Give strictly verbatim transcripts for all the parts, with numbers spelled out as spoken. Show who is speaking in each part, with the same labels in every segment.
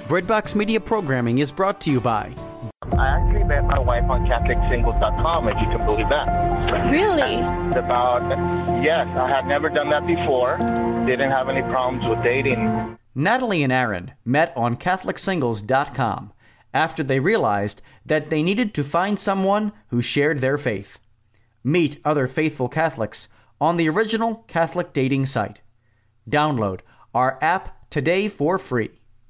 Speaker 1: Breadbox Media Programming is brought to you by...
Speaker 2: I actually met my wife on Catholic Singles dot com, if you can believe that.
Speaker 3: Really?
Speaker 2: And about, yes, I had never done that before. Didn't have any problems with dating.
Speaker 1: Natalie and Aaron met on Catholic Singles dot com after they realized that they needed to find someone who shared their faith. Meet other faithful Catholics on the original Catholic dating site. Download our app today for free.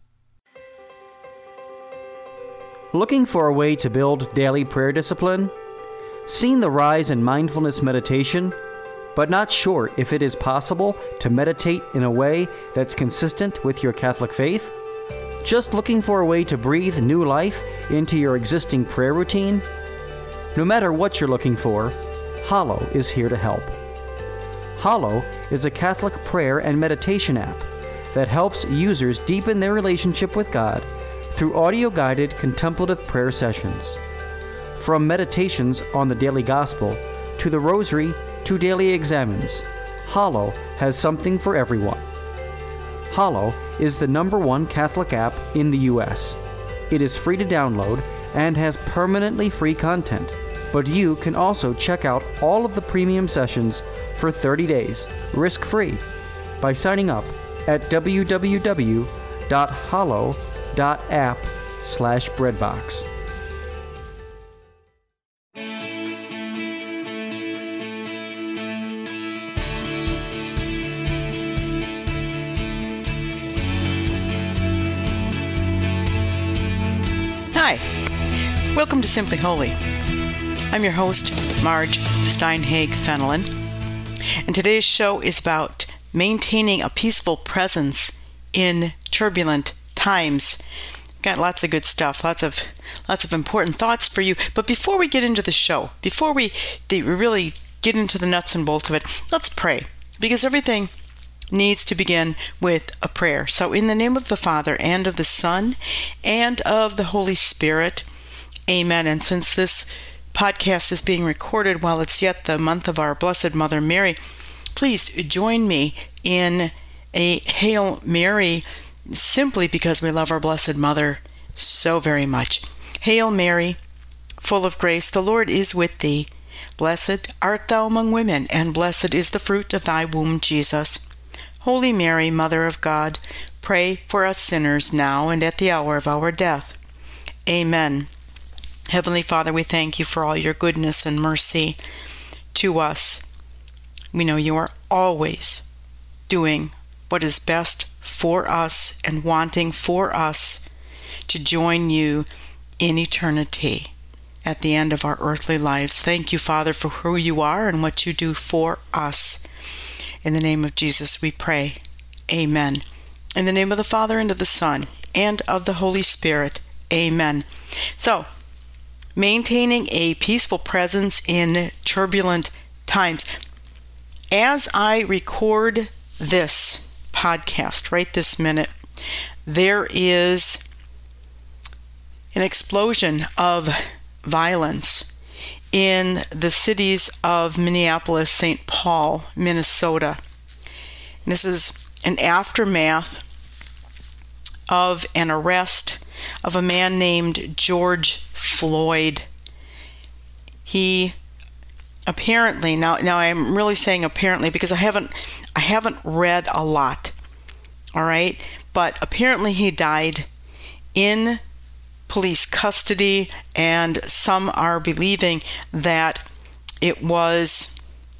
Speaker 1: Looking for a way to build daily prayer discipline? Seen the rise in mindfulness meditation, but not sure if it is possible to meditate in a way that's consistent with your Catholic faith? Just looking for a way to breathe new life into your existing prayer routine? No matter what you're looking for, Hallow is here to help. Hallow is a Catholic prayer and meditation app that helps users deepen their relationship with God through audio-guided contemplative prayer sessions. From meditations on the daily gospel to the rosary to daily examens, Hallow has something for everyone. Hallow is the number one Catholic app in the U S. It is free to download and has permanently free content, but you can also check out all of the premium sessions for thirty days, risk-free, by signing up at w w w dot hallow dot app slash breadbox.
Speaker 4: Hi, welcome to Simply Holy. I'm your host, Marge Steinhage Fenelon, and today's show is about maintaining a peaceful presence in turbulent times. Got lots of good stuff, lots of lots of important thoughts for you. But before we get into the show, before we we really get into the nuts and bolts of it, let's pray, because everything needs to begin with a prayer. So in the name of the Father, and of the Son, and of the Holy Spirit, amen. And since this podcast is being recorded while it's yet the month of our Blessed Mother Mary, please join me in a Hail Mary, simply because we love our Blessed Mother so very much. Hail Mary, full of grace, the Lord is with thee. Blessed art thou among women, and blessed is the fruit of thy womb, Jesus. Holy Mary, Mother of God, pray for us sinners now and at the hour of our death. Amen. Heavenly Father, we thank you for all your goodness and mercy to us. We know you are always doing what is best for us and wanting for us to join you in eternity at the end of our earthly lives. Thank you, Father, for who you are and what you do for us. In the name of Jesus we pray. Amen. In the name of the Father, and of the Son, and of the Holy Spirit. Amen. So, maintaining a peaceful presence in turbulent times. As I record this podcast right this minute, there is an explosion of violence in the cities of Minneapolis, Saint Paul, Minnesota. And this is an aftermath of an arrest of a man named George Floyd. He apparently, now now I'm really saying apparently because I haven't I haven't read a lot, all right? But apparently he died in police custody, and some are believing that it was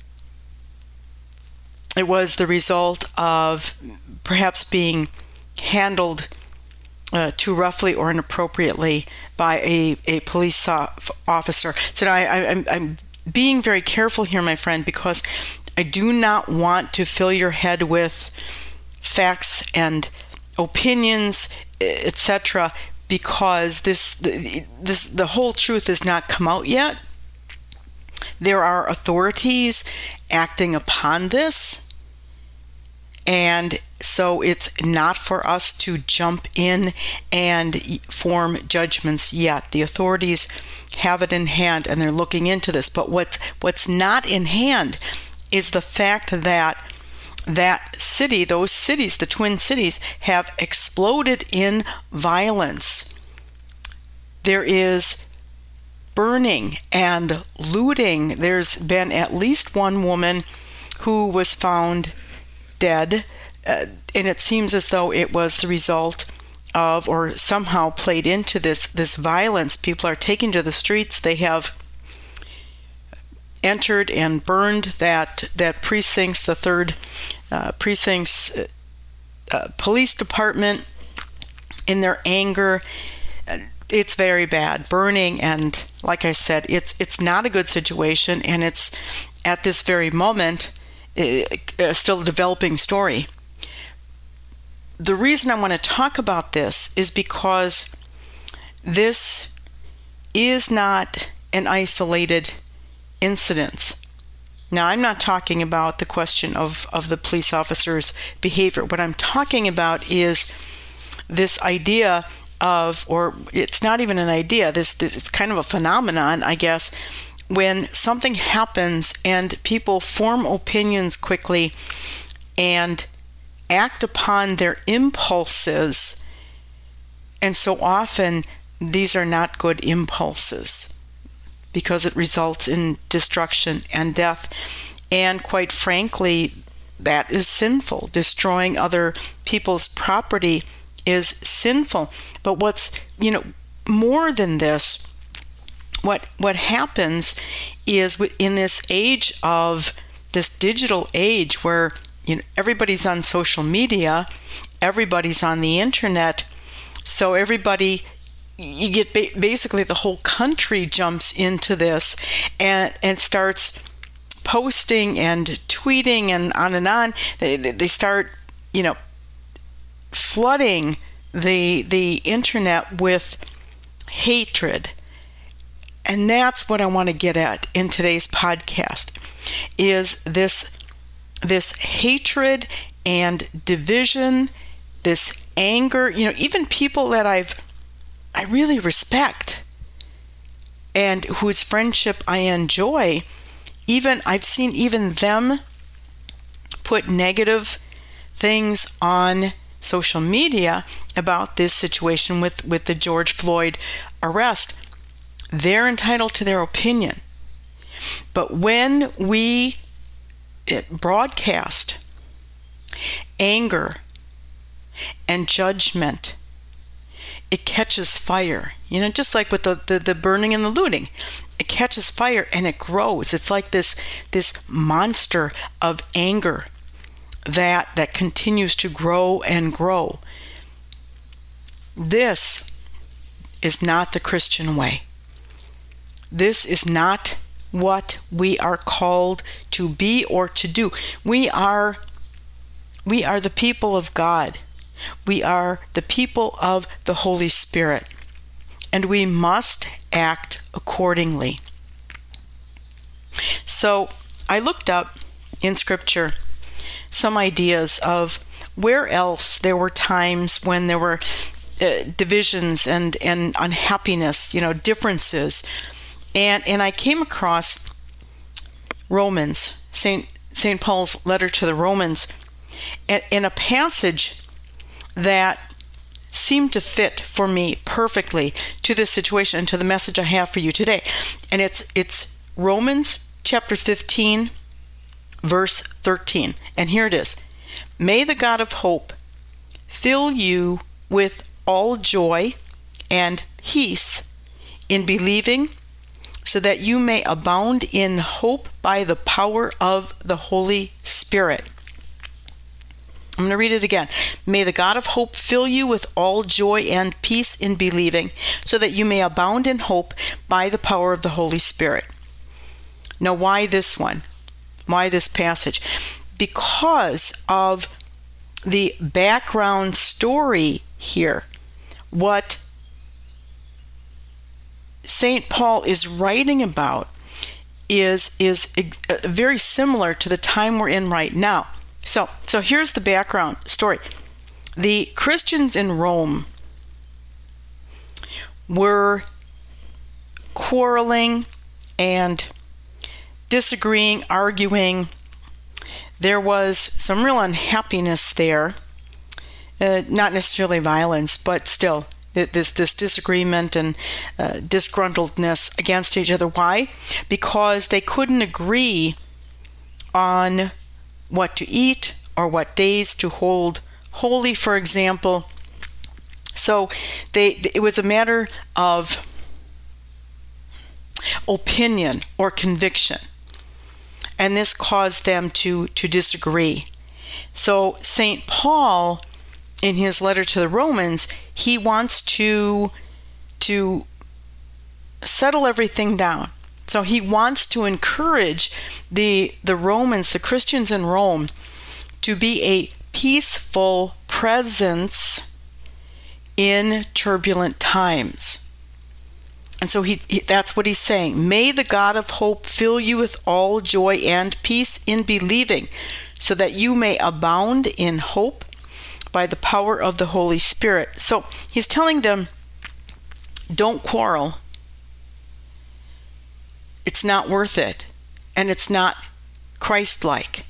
Speaker 4: it was the result of perhaps being handled uh, too roughly or inappropriately by a, a police officer. So I, I, I'm, I'm being very careful here, my friend, because I do not want to fill your head with facts and opinions, et cetera, because this this the whole truth has not come out yet. There are authorities acting upon this, and so it's not for us to jump in and form judgments yet. The authorities have it in hand, and they're looking into this. But what what's not in hand is the fact that that city, those cities, the Twin Cities, have exploded in violence. There is burning and looting. There's been at least one woman who was found dead, uh, and it seems as though it was the result of, or somehow played into this, this violence. People are taking to the streets. They have entered and burned that that precinct's, the third uh, precinct's uh, police department in their anger. It's very bad, burning, and like I said, it's it's not a good situation, and it's at this very moment uh, still a developing story. The reason I want to talk about this is because this is not an isolated incidents. Now, I'm not talking about the question of, of the police officer's behavior. What I'm talking about is this idea of, or it's not even an idea, this, this it's kind of a phenomenon, I guess, when something happens and people form opinions quickly and act upon their impulses. And so often, these are not good impulses, because it results in destruction and death. And quite frankly, that is sinful. Destroying other people's property is sinful. But what's, you know, more than this, what what happens is in this age of this digital age where, you know, everybody's on social media, everybody's on the internet, so everybody, you get ba- basically the whole country jumps into this and and starts posting and tweeting and on and on. They they start, you know, flooding the the internet with hatred. And that's what I want to get at in today's podcast, is this this hatred and division, this anger. You know, even people that I've I really respect and whose friendship I enjoy, even I've seen even them put negative things on social media about this situation with, with the George Floyd arrest. They're entitled to their opinion. But when we broadcast anger and judgment, it catches fire. You know, just like with the, the, the burning and the looting. It catches fire and it grows. It's like this this monster of anger that that continues to grow and grow. This is not the Christian way. This is not what we are called to be or to do. We are we are the people of God. We are the people of the Holy Spirit, and we must act accordingly. So I looked up in Scripture some ideas of where else there were times when there were uh, divisions and, and unhappiness, you know, differences. And and I came across Romans, Saint Saint Paul's letter to the Romans, in a passage that seemed to fit for me perfectly to this situation and to the message I have for you today. And it's it's Romans chapter fifteen, verse thirteen. And here it is. May the God of hope fill you with all joy and peace in believing, so that you may abound in hope by the power of the Holy Spirit. I'm going to read it again. May the God of hope fill you with all joy and peace in believing, so that you may abound in hope by the power of the Holy Spirit. Now, why this one? Why this passage? Because of the background story here. What Saint Paul is writing about is, is very similar to the time we're in right now. So, so here's the background story. The Christians in Rome were quarreling and disagreeing, arguing. there was some real unhappiness there. Uh, not necessarily violence, but still this this disagreement and uh, disgruntledness against each other. Why? Because they couldn't agree on what to eat or what days to hold holy, for example. So they it was a matter of opinion or conviction, and this caused them to to disagree. So Saint Paul, in his letter to the Romans, he wants to to settle everything down. So he wants to encourage the the Romans, the Christians in Rome, to be a peaceful presence in turbulent times. And so he, he that's what he's saying. May the God of hope fill you with all joy and peace in believing, so that you may abound in hope by the power of the Holy Spirit. So he's telling them, don't quarrel. It's not worth it, and it's not Christ-like.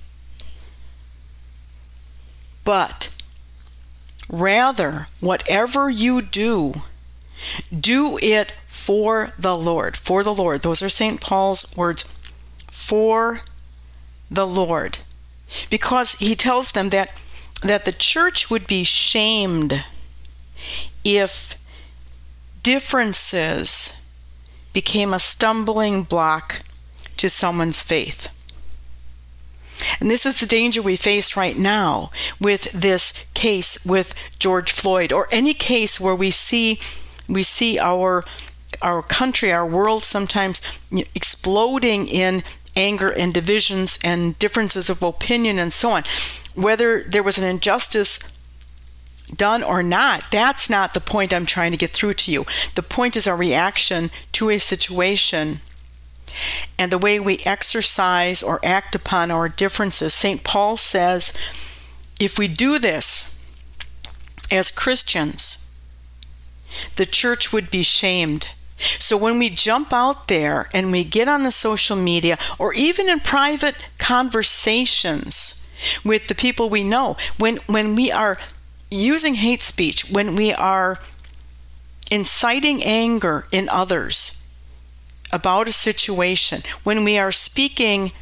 Speaker 4: But rather, whatever you do, do it for the Lord. For the Lord. Those are Saint Paul's words. For the Lord. Because he tells them that that the church would be shamed if differences became a stumbling block to someone's faith. And this is the danger we face right now with this case with George Floyd, or any case where we see we see our our country, our world sometimes exploding in anger and divisions and differences of opinion and so on. Whether there was an injustice done or not, that's not the point I'm trying to get through to you. The point is our reaction to a situation and the way we exercise or act upon our differences. Saint Paul says, if we do this as Christians, the church would be shamed. So when we jump out there and we get on the social media, or even in private conversations with the people we know, when when we are using hate speech, when we are inciting anger in others about a situation, when we are speaking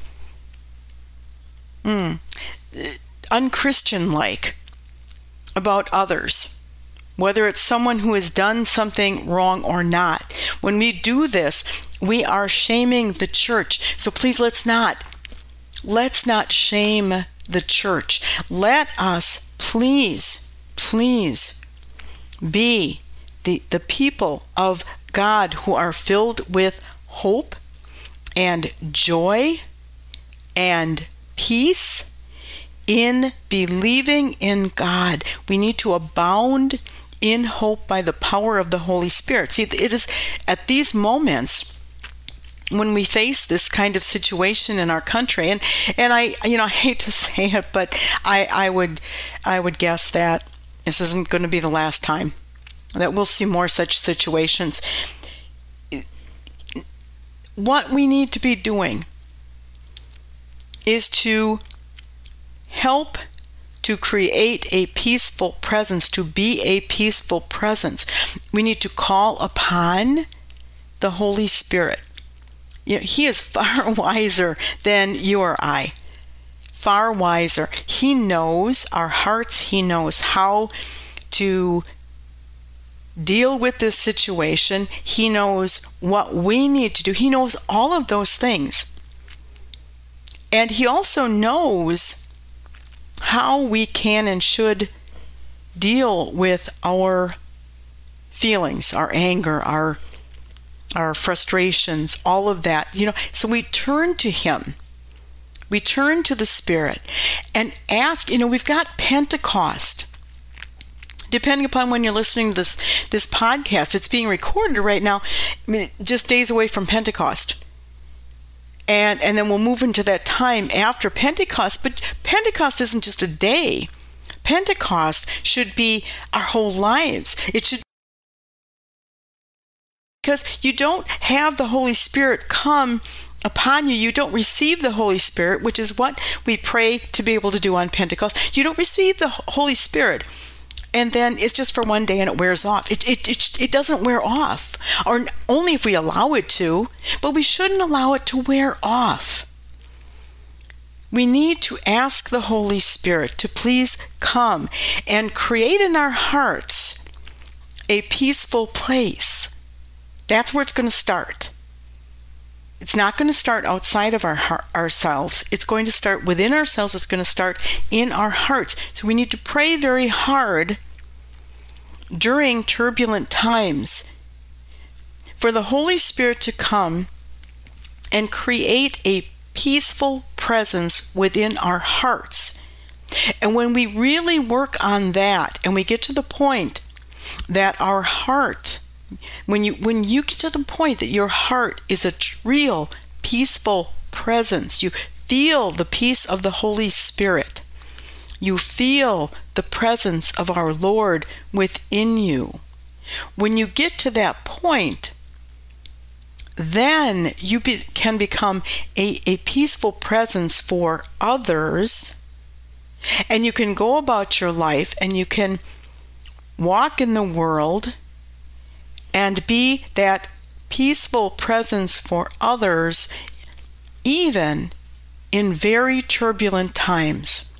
Speaker 4: mm, unchristian-like about others, whether it's someone who has done something wrong or not, when we do this, we are shaming the church. So please, let's not, let's not shame the church. Let us please, please be the, the people of God who are filled with hope and joy and peace in believing in God. We need to abound in hope by the power of the Holy Spirit. See, it is at these moments when we face this kind of situation in our country, and and I you know I hate to say it, but I I would I would guess that this isn't going to be the last time that we'll see more such situations. What we need to be doing is to help to create a peaceful presence, to be a peaceful presence. We need to call upon the Holy Spirit. You know, He is far wiser than you or I. Far wiser. He knows our hearts. He knows how to deal with this situation. He knows what we need to do. He knows all of those things. And He also knows how we can and should deal with our feelings, our anger, our our frustrations, all of that. You know, so we turn to Him. We turn to the Spirit and ask, you know, we've got Pentecost. Depending upon when you're listening to this this podcast, it's being recorded right now, I mean, just days away from Pentecost. And and then we'll move into that time after Pentecost. But Pentecost isn't just a day. Pentecost should be our whole lives. It should, because you don't have the Holy Spirit come upon you, you don't receive the Holy Spirit, which is what we pray to be able to do on Pentecost. You don't receive the Holy Spirit, and then it's just for one day and it wears off. It, it, it, it doesn't wear off, or only if we allow it to, but we shouldn't allow it to wear off. We need to ask the Holy Spirit to please come and create in our hearts a peaceful place. That's where it's going to start. It's not going to start outside of our ourselves. It's going to start within ourselves. It's going to start in our hearts. So we need to pray very hard during turbulent times for the Holy Spirit to come and create a peaceful presence within our hearts. And when we really work on that and we get to the point that our heart, when you when you get to the point that your heart is a real peaceful presence, you feel the peace of the Holy Spirit, you feel the presence of our Lord within you. When you get to that point, then you be, can become a, a peaceful presence for others, and you can go about your life and you can walk in the world and be that peaceful presence for others, even in very turbulent times.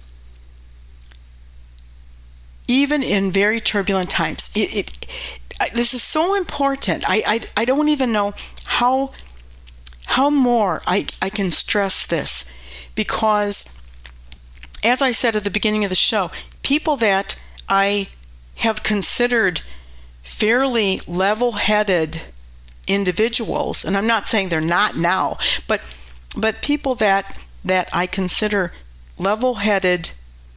Speaker 4: Even in very turbulent times. It, it, this is so important. I, I, I don't even know how, how more I, I can stress this, because, as I said at the beginning of the show, people that I have considered fairly level-headed individuals, and I'm not saying they're not now, but but people that that I consider level-headed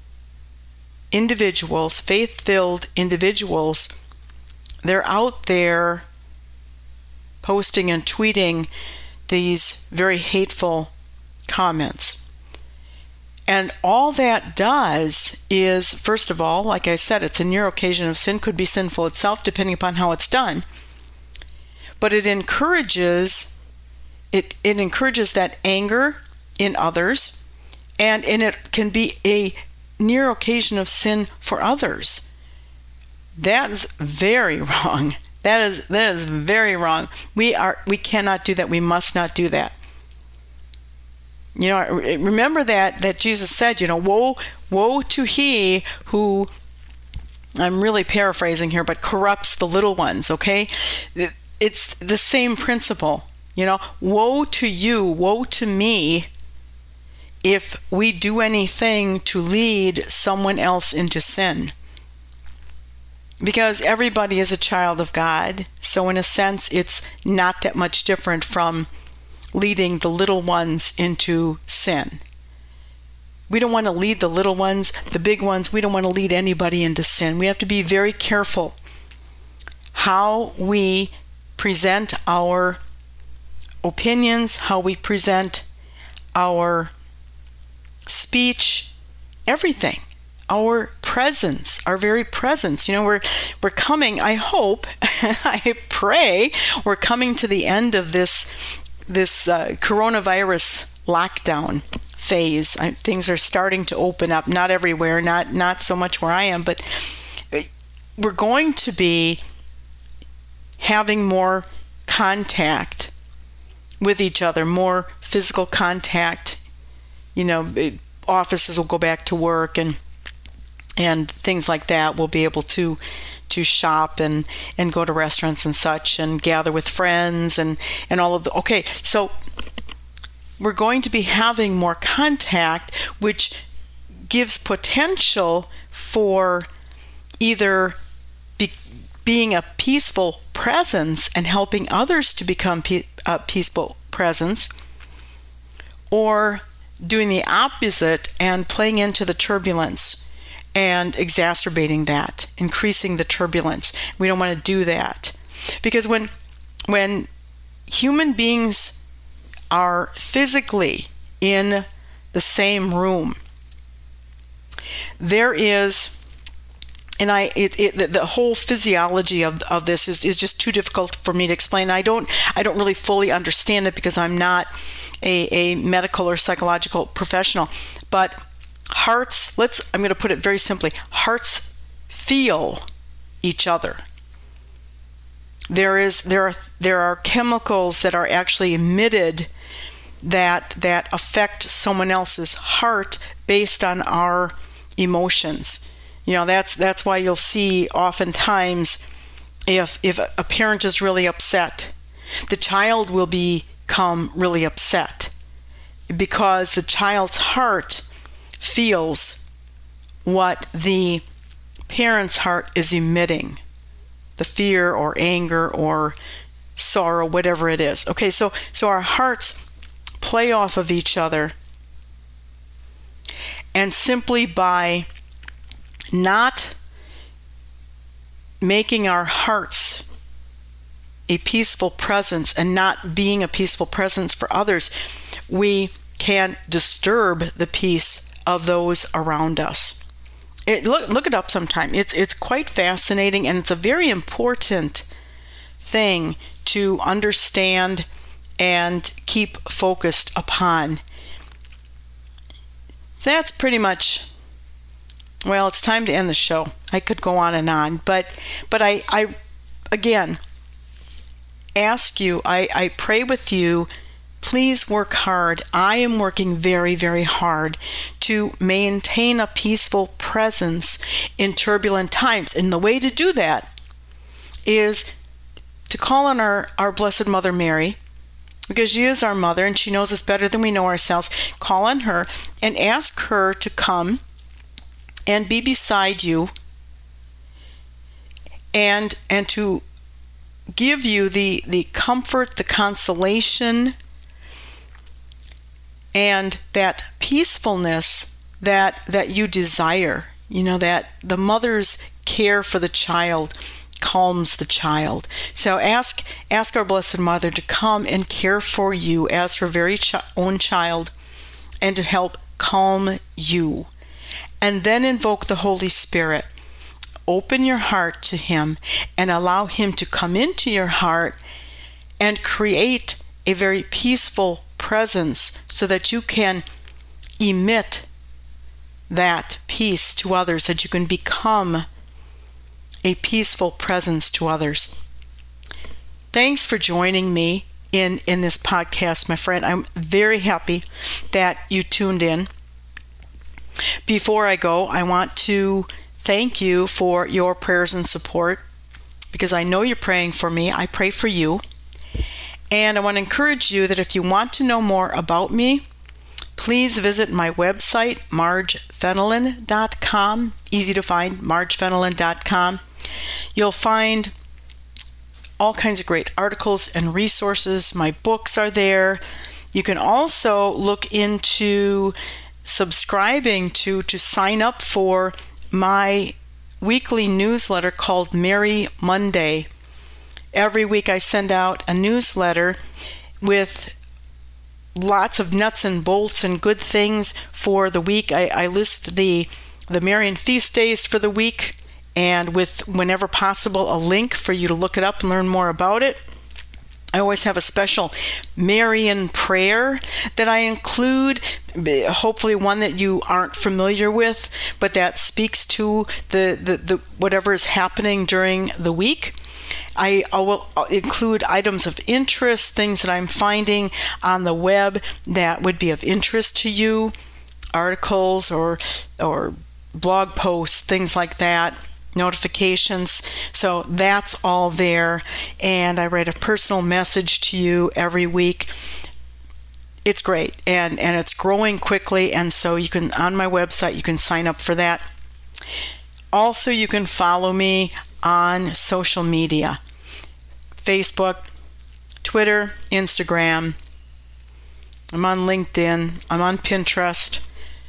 Speaker 4: individuals, faith-filled individuals, they're out there posting and tweeting these very hateful comments. And all that does is, first of all, like I said, it's a near occasion of sin, could be sinful itself, depending upon how it's done. But it encourages, it, it encourages that anger in others, and, and it can be a near occasion of sin for others. That is very wrong. That is that is very wrong. We are we cannot do that. We must not do that. You know, remember that that Jesus said, you know, woe woe to he who, I'm really paraphrasing here, but corrupts the little ones, okay? It's the same principle. You know, woe to you, woe to me if we do anything to lead someone else into sin. Because everybody is a child of God, so in a sense it's not that much different from leading the little ones into sin. We don't want to lead the little ones, the big ones. We don't want to lead anybody into sin. We have to be very careful how we present our opinions, how we present our speech, everything. Our presence, our very presence. You know, we're we're coming, I hope, I pray, we're coming to the end of this this uh, coronavirus lockdown phase. I, things are starting to open up, not everywhere, not not so much where I am, but we're going to be having more contact with each other, more physical contact. You know, it, offices will go back to work, and and things like that. We'll be able to to shop and, and go to restaurants and such, and gather with friends and, and all of the, okay, so we're going to be having more contact, which gives potential for either be, being a peaceful presence and helping others to become pe- a peaceful presence, or doing the opposite and playing into the turbulence and exacerbating that, increasing the turbulence. We don't want to do that. Because when when human beings are physically in the same room, there is and I, it, it the, the whole physiology of, of this is, is just too difficult for me to explain. I don't, I don't really fully understand it because I'm not a, a medical or psychological professional. But hearts, let's, I'm going to put it very simply, hearts feel each other. There is, there are, there are chemicals that are actually emitted that, that affect someone else's heart based on our emotions. You know, that's that's why you'll see oftentimes if if a parent is really upset, the child will become really upset because the child's heart feels what the parent's heart is emitting, the fear or anger or sorrow, whatever it is. Okay, so so our hearts play off of each other, and simply by not making our hearts a peaceful presence and not being a peaceful presence for others, we can disturb the peace of those around us. It, look, look it up sometime. It's it's quite fascinating, and it's a very important thing to understand and keep focused upon. So that's pretty much, well, it's time to end the show. I could go on and on, but but I, I again, ask you, I, I pray with you, please work hard. I am working very, very hard to maintain a peaceful presence in turbulent times. And the way to do that is to call on our, our Blessed Mother Mary, because she is our mother and she knows us better than we know ourselves. Call on her and ask her to come and be beside you and and to give you the, the comfort, the consolation, and that peacefulness that that you desire. You know, that the mother's care for the child calms the child. So ask ask our Blessed Mother to come and care for you as her very ch- own child and to help calm you. And then invoke the Holy Spirit. Open your heart to Him and allow Him to come into your heart and create a very peaceful presence so that you can emit that peace to others, that you can become a peaceful presence to others. Thanks for joining me in, in this podcast, my friend. I'm very happy that you tuned in. Before I go, I want to thank you for your prayers and support, because I know you're praying for me. I pray for you. And I want to encourage you that if you want to know more about me, please visit my website, marge fenelon dot com. Easy to find, marge fenelon dot com. You'll find all kinds of great articles and resources. My books are there. You can also look into subscribing to to sign up for my weekly newsletter called Merry Monday. Every week I send out a newsletter with lots of nuts and bolts and good things for the week. I, I list the the Marian feast days for the week, and with, whenever possible, a link for you to look it up and learn more about it. I always have a special Marian prayer that I include, hopefully one that you aren't familiar with, but that speaks to the, the, the whatever is happening during the week. I, I will include items of interest, things that I'm finding on the web that would be of interest to you, articles or or blog posts, things like that. Notifications. So that's all there, and I write a personal message to you every week. It's great, and and it's growing quickly, and so you can, on my website, you can sign up for that. Also, you can follow me on social media: Facebook, Twitter, Instagram. I'm on LinkedIn. I'm on Pinterest.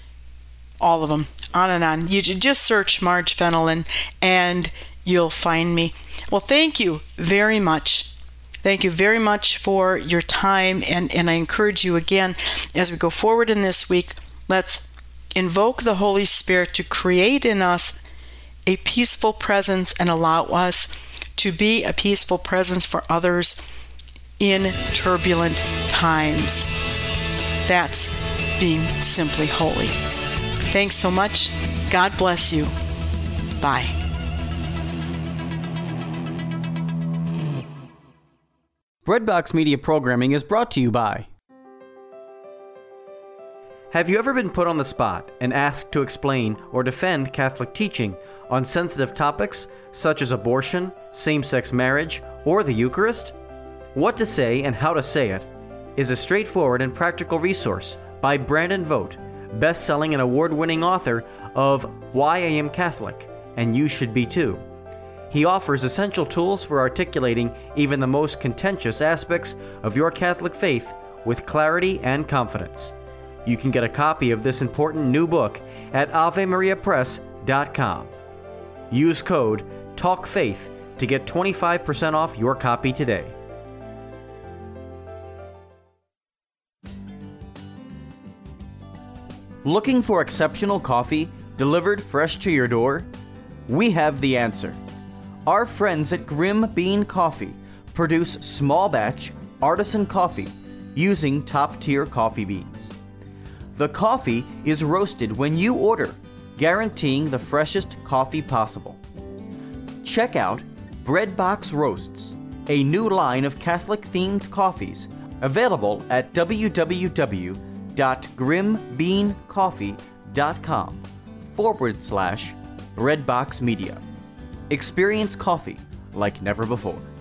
Speaker 4: All of them. On and on. You just search Marge Fenelon and you'll find me. Well, thank you very much. Thank you very much for your time. And, and I encourage you again, as we go forward in this week, let's invoke the Holy Spirit to create in us a peaceful presence and allow us to be a peaceful presence for others in turbulent times. That's being simply holy. Thanks so much. God bless you. Bye.
Speaker 1: Breadbox Media programming is brought to you by. Have you ever been put on the spot and asked to explain or defend Catholic teaching on sensitive topics such as abortion, same-sex marriage, or the Eucharist? What to Say and How to Say It is a straightforward and practical resource by Brandon Vogt, best-selling and award-winning author of Why I Am Catholic, and You Should Be Too. He offers essential tools for articulating even the most contentious aspects of your Catholic faith with clarity and confidence. You can get a copy of this important new book at ave maria press dot com. Use code TALKFAITH to get twenty-five percent off your copy today. Looking for exceptional coffee delivered fresh to your door? We have the answer. Our friends at Grim Bean Coffee produce small batch artisan coffee using top-tier coffee beans. The coffee is roasted when you order, guaranteeing the freshest coffee possible. Check out Breadbox Roasts, a new line of Catholic-themed coffees available at www.grimbeancoffee.com forward slash Breadbox Media. Experience coffee like never before.